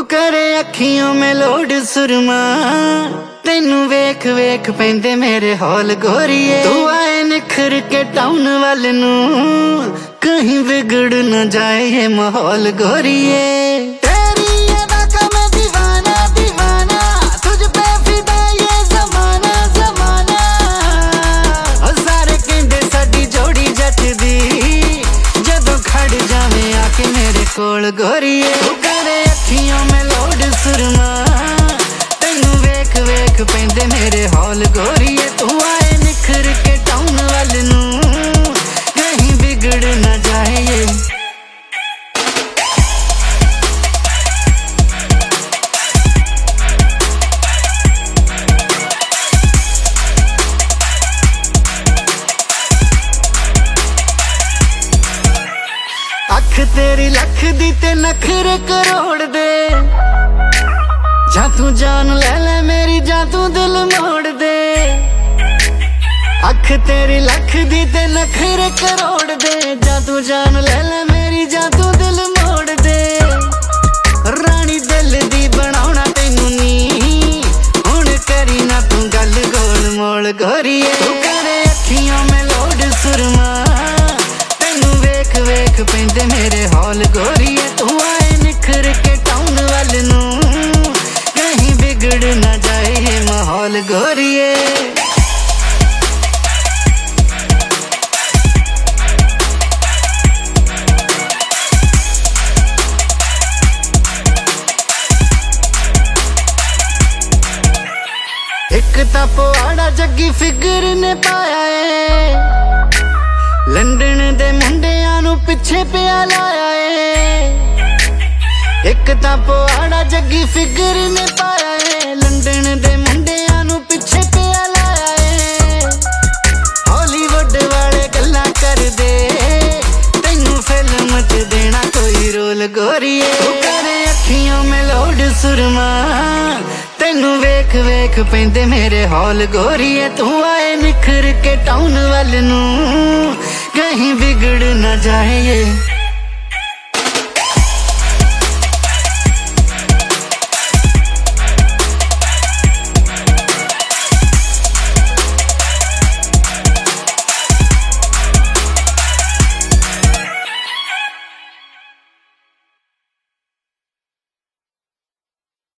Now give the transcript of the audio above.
करे अखियों में लोड सुरमा, तेनू वेख वेख पैंदे मेरे हौल गोरिए। तू आए निखर के टाउन वाल नू, कहीं बिगड़ न जाए ये माहौल गोरिए। कोल गोरिए तू करे अखियों में लोड सुरमा, तेनू वेख वेख पैंदे मेरे हौल गोरिए। तू आए निखर के टाउन वाल नू, कहीं बिगड़ न जाए ये। अख तेरी लख दी ते नखरे करोड़ दे, जा तू जान ले ले मेरी, जा तू दिल मोड़ दे। अख तेरी लख दी ते नखरे करोड़ दे, जा तू जान ले ले मेरी, जा तू दिल मोड़ दे। रानी दिल दी बनाउणा तैनू नी, हुण करी ना तू गल गोल मोल गोरिए। तू करे अखियों में लोड सुरमा, वेख पैंदे मेरे हौल गोरिए। तू आए निखर के टाउन वाल नू, कहीं बिगड़ न जाए ये माहौल गोरिए। एक तां पुआड़ा जग्गी फिगर ने पाया है, लंडन दे मुंडियां नू पिछे पिया लाया है। एक तां पुआड़ा जग्गी फिगर ने पाया है, लंडन दे मुंडियां नू पिछे पिया लाया है। हॉलीवुड वाले गल्लां कर दे, तैनू फिल्म च देना कोई रोल गोरिए। तू करे अखियों में लोड सुरमा, तेनू वेख वेख पैंदे मेरे हौल गोरिए। तू आए निखर के टाउन वाल नू, कहीं बिगड़ न जाए ये।